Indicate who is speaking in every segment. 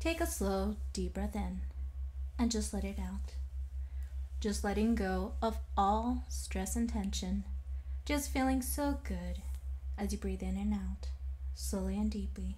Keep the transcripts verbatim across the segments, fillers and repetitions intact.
Speaker 1: Take a slow, deep breath in and just let it out. Just letting go of all stress and tension. Just feeling so good as you breathe in and out, slowly and deeply.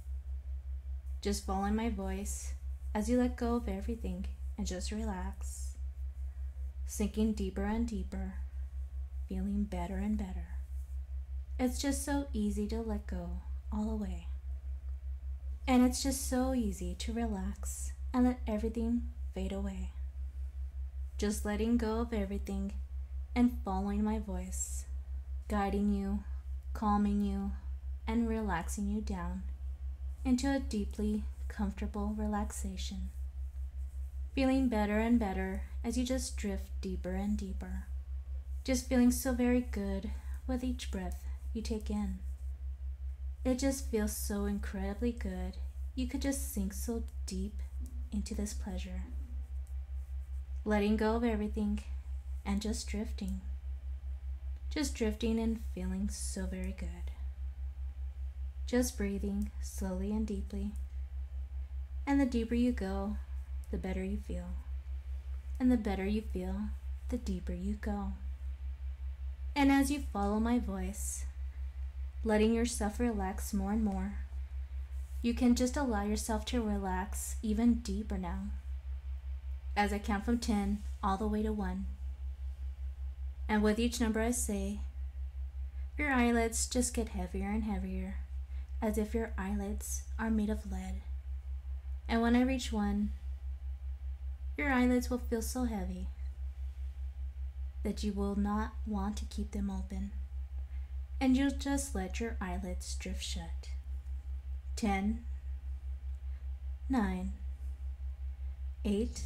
Speaker 1: Just following my voice as you let go of everything and just relax. Sinking deeper and deeper, feeling better and better. It's just so easy to let go all away. And it's just so easy to relax and let everything fade away. Just letting go of everything and following my voice, guiding you, calming you, and relaxing you down into a deeply comfortable relaxation. Feeling better and better as you just drift deeper and deeper. Just feeling so very good with each breath you take in. It just feels so incredibly good. You could just sink so deep into this pleasure. Letting go of everything and just drifting. Just drifting and feeling so very good. Just breathing slowly and deeply. And the deeper you go, the better you feel. And the better you feel, the deeper you go. And as you follow my voice, letting yourself relax more and more, you can just allow yourself to relax even deeper now. As I count from ten all the way to one. And with each number I say, your eyelids just get heavier and heavier, as if your eyelids are made of lead. And when I reach one, your eyelids will feel so heavy that you will not want to keep them open, and you'll just let your eyelids drift shut. Ten, nine, eight,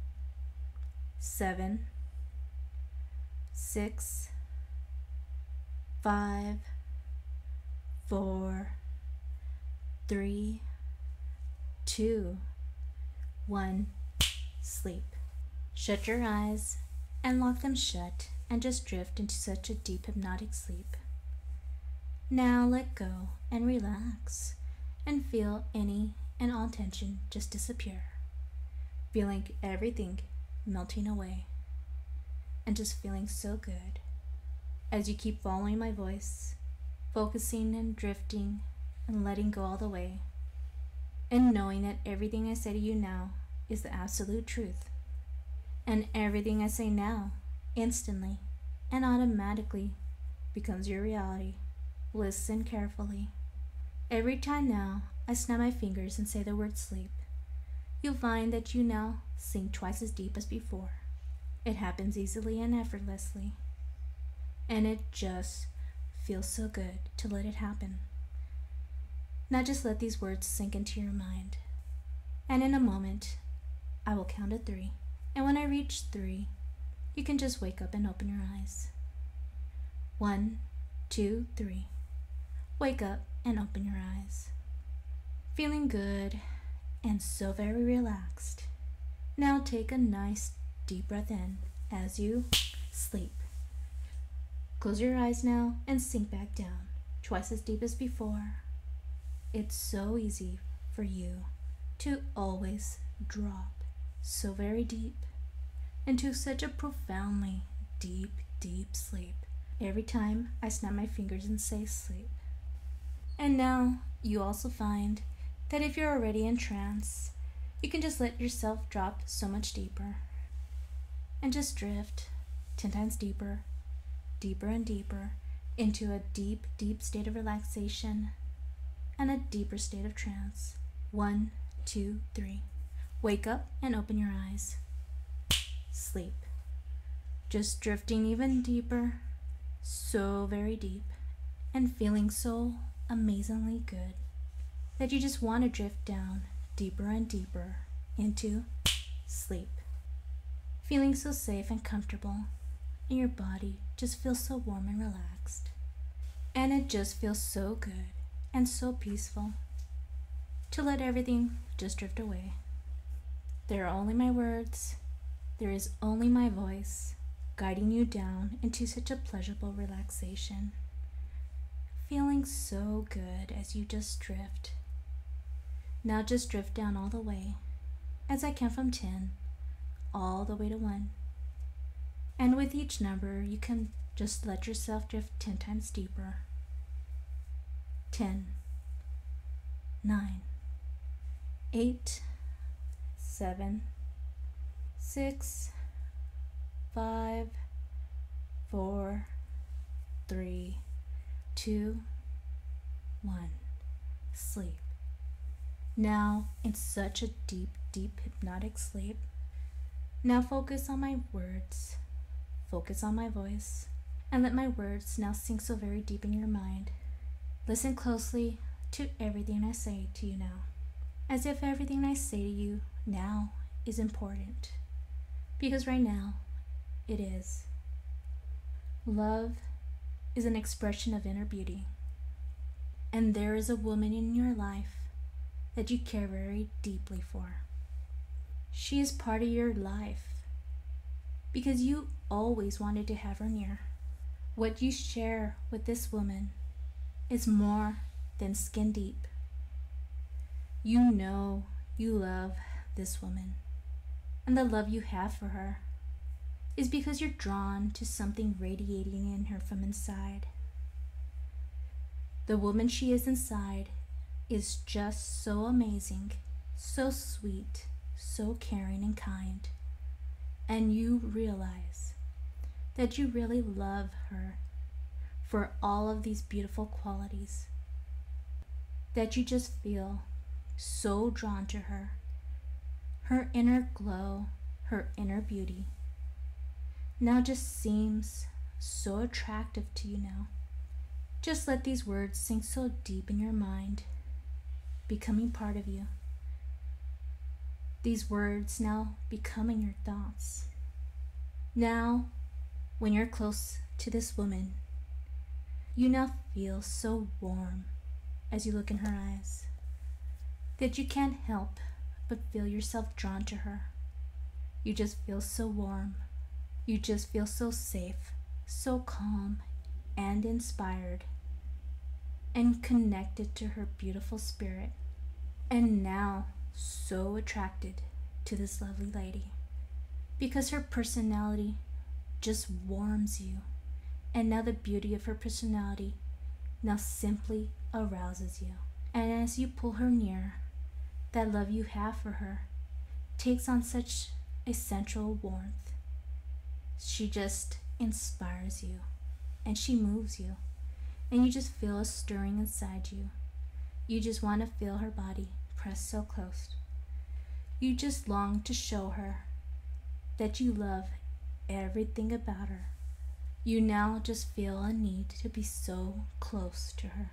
Speaker 1: seven, six, five, four, three, two, one. Sleep. Shut your eyes and lock them shut and just drift into such a deep hypnotic sleep. Now let go and relax and feel any and all tension just disappear. Feeling everything melting away and just feeling so good as you keep following my voice, focusing and drifting and letting go all the way, and knowing that everything I say to you now is the absolute truth, and everything I say now instantly and automatically becomes your reality. Listen carefully. Every time now I snap my fingers and say the word sleep, you'll find that you now sink twice as deep as before. It happens easily and effortlessly, and it just feels so good to let it happen. Now just let these words sink into your mind, and in a moment I will count to three, and when I reach three, you can just wake up and open your eyes. One, two, three. Wake up and open your eyes. Feeling good and so very relaxed. Now take a nice deep breath in as you sleep. Close your eyes now and sink back down, twice as deep as before. It's so easy for you to always drop so very deep into such a profoundly deep, deep sleep every time I snap my fingers and say sleep. And now you also find that if you're already in trance, you can just let yourself drop so much deeper and just drift ten times deeper, deeper and deeper into a deep, deep state of relaxation and a deeper state of trance. One, two, three. Wake up and open your eyes. Sleep. Just drifting even deeper, so very deep, and feeling so amazingly good that you just want to drift down deeper and deeper into sleep. Feeling so safe and comfortable, and your body just feels so warm and relaxed. And it just feels so good and so peaceful to let everything just drift away. There are only my words, there is only my voice guiding you down into such a pleasurable relaxation. Feeling so good as you just drift. Now just drift down all the way, as I count from ten, all the way to one. And with each number, you can just let yourself drift ten times deeper. ten, nine, eight, seven, six, five, four, three, two, one. Sleep. Now, in such a deep, deep hypnotic sleep, now focus on my words, focus on my voice, and let my words now sink so very deep in your mind. Listen closely to everything I say to you now, as if everything I say to you now is important, because right now it is. Love is an expression of inner beauty, and there is a woman in your life that you care very deeply for. She is part of your life because you always wanted to have her near. What you share with this woman is more than skin deep. You know you love this woman, and the love you have for her is because you're drawn to something radiating in her from inside. The woman she is inside is just so amazing, so sweet, so caring and kind, and you realize that you really love her for all of these beautiful qualities, that you just feel so drawn to her, her inner glow, her inner beauty now just seems so attractive to you now. Just let these words sink so deep in your mind, becoming part of you. These words now becoming your thoughts. Now, when you're close to this woman, you now feel so warm as you look in her eyes that you can't help but feel yourself drawn to her. You just feel so warm. You just feel so safe, so calm and inspired, and connected to her beautiful spirit, and now so attracted to this lovely lady because her personality just warms you, and now the beauty of her personality now simply arouses you. And as you pull her near, that love you have for her takes on such a sensual warmth. She just inspires you, and she moves you, and you just feel a stirring inside you. You just want to feel her body pressed so close. You just long to show her that you love everything about her. You now just feel a need to be so close to her.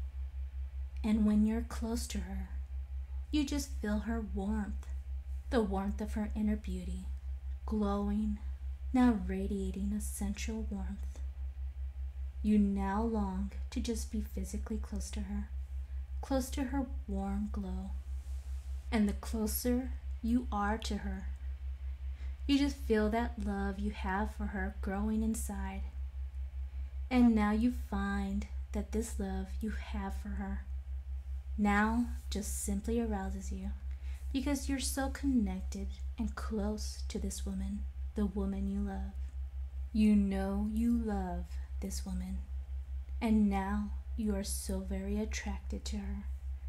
Speaker 1: And when you're close to her, you just feel her warmth, the warmth of her inner beauty, glowing, now radiating a sensual warmth. You now long to just be physically close to her, close to her warm glow. And the closer you are to her, you just feel that love you have for her growing inside. And now you find that this love you have for her now just simply arouses you because you're so connected and close to this woman, the woman you love. You know you love this woman, and now you are so very attracted to her.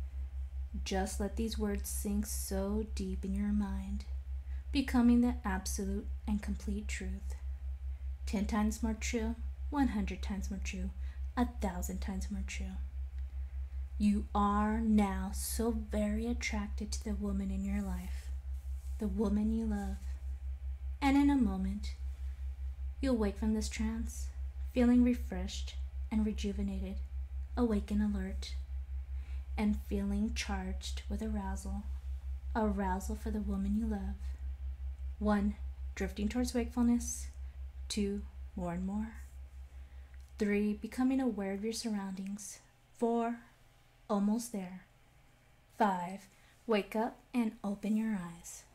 Speaker 1: Just let these words sink so deep in your mind, becoming the absolute and complete truth. Ten times more true, one hundred times more true, a thousand times more true. You are now so very attracted to the woman in your life, the woman you love. And in a moment, you'll wake from this trance, feeling refreshed and rejuvenated, awake and alert, and feeling charged with arousal, arousal for the woman you love. One, drifting towards wakefulness. Two, more and more. Three, becoming aware of your surroundings. Four, almost there. Five, wake up and open your eyes.